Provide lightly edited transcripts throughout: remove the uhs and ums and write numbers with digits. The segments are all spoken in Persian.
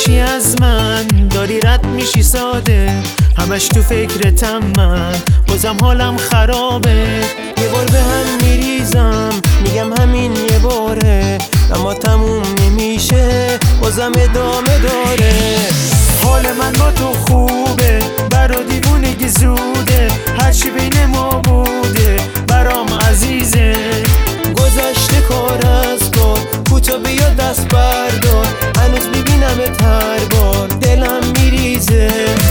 میشی از من، داری رد میشی ساده، همش تو فکرتم من، بازم حالم خرابه. یه بار به هم میریزم میگم همین یه باره، اما تموم نمیشه بازم ادامه داره. حال من با تو خوبه، برا دیوونگی زوده، هرچی بین ما بوده برام عزیزه. گذشته کار از کار، کوتا بیا دست بردار، هنوز میبینمت هر بار دلم میریزه.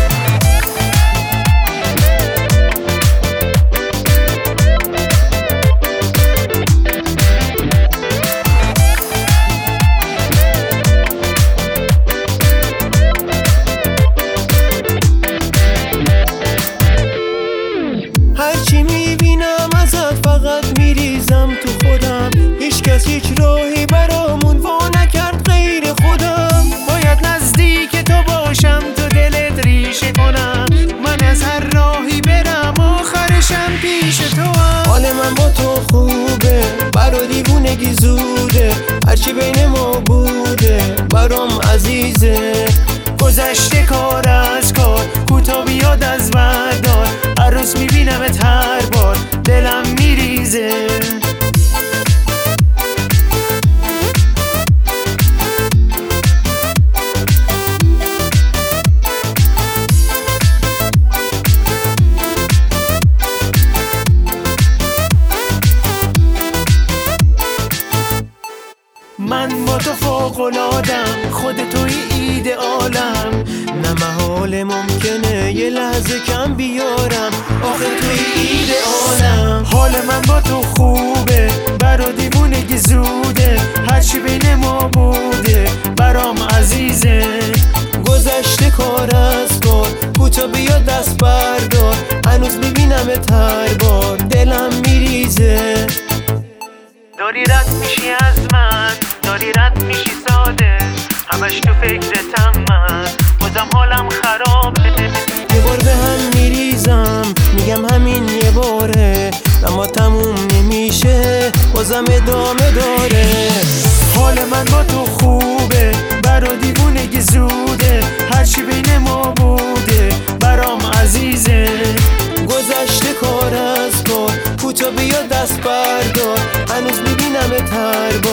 هرچی میبینم ازت فقط میریزم تو خودم، هیچ کس هیچ راهی برامون وا نکرد غیر خودم. باید نزدیک تو باشم، تو دلت ریشه کنم، من از هر راهی برم آخرشم پیش تو هم. حال من با تو خوبه، برا دیوونگی زوده، هرچی بین ما بوده برام عزیزه. گذشته کار از کار، کوتا بیاد از بردار، هر روز میبینمت هر بار دلم میریزه. من با تو فوق‌العاده‌ام، خود توی ایدئالم، نه محال ممکنه یه لحظه کم بیارم، آخه توی ایدئالم. حال من با تو خوبه، برا دیوونگی زوده، هرچی بین ما بوده برام عزیزه. گذشته کار از کار، کوتا بیا دست بردار، هنوز میبینمت هر بار دلم میریزه. داری رد میشی از من، داری رد میشی ساده، همش تو فکرتم من، بازم حالم خرابه. یه بار به هم میریزم میگم همین یه باره، اما تموم نمیشه بازم ادامه داره. حال من با تو خوبه، برا دیوونگی زوده، هرچی بین ما بوده برام عزیزه. گذشته کار از کار، کوتا بیا دست بردار، هنوز میبینمت هر بار